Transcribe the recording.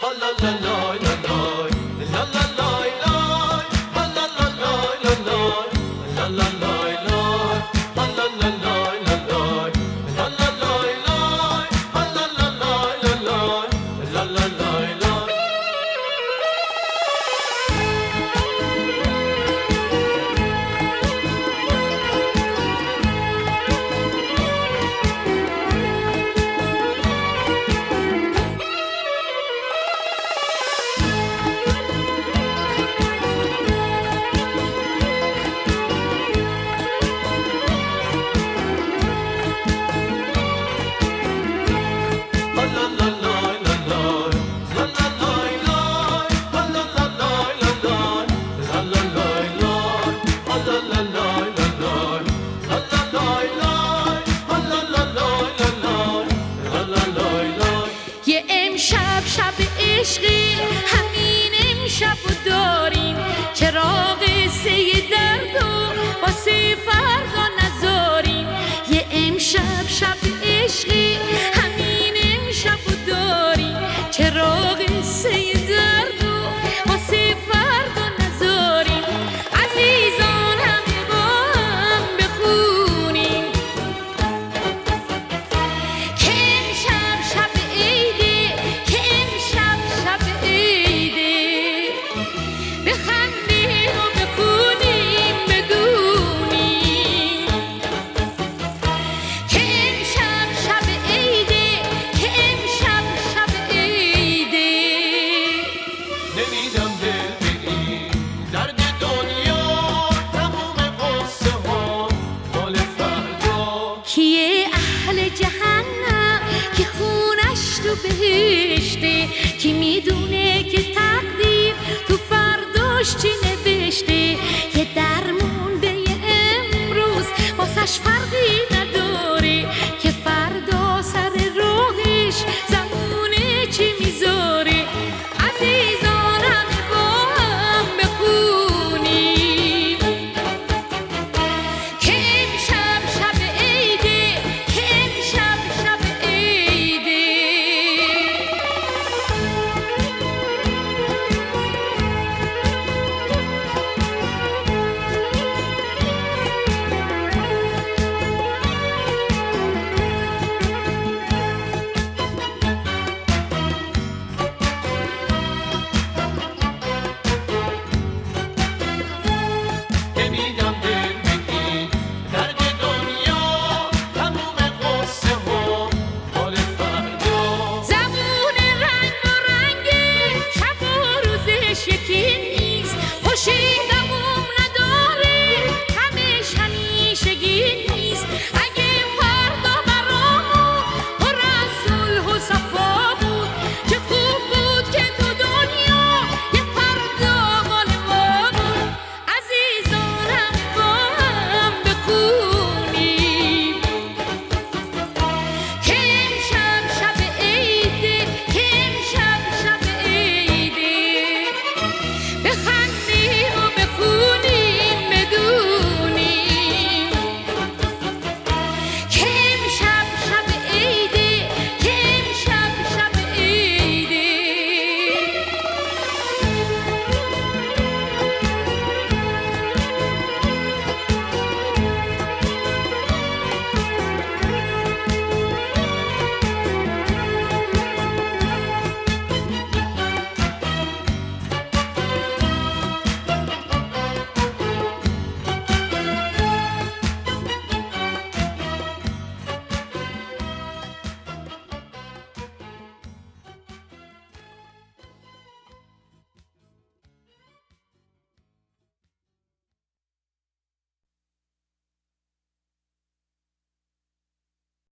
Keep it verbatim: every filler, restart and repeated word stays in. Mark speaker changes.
Speaker 1: یه امشب شب عشقی همین امشب رو داریم، چراغ سه درد و واسه فردا نذاریم. یه امشب شب عشقی همین امشب رو داریم، چراغ سه درد و واسه فردا نذاریم. عزیزان همه با هم بخونیم که امشب شب عیده، که امشب شب عیده. بخندیم و بخونیم بدونیم که امشب شب عیده، که امشب شب عیده.
Speaker 2: نمیدم دل به این درد دنیا، تموم قصه ها مال فردا.
Speaker 1: کیه اهل جهنم که خونش تو بهشته، کی میدونه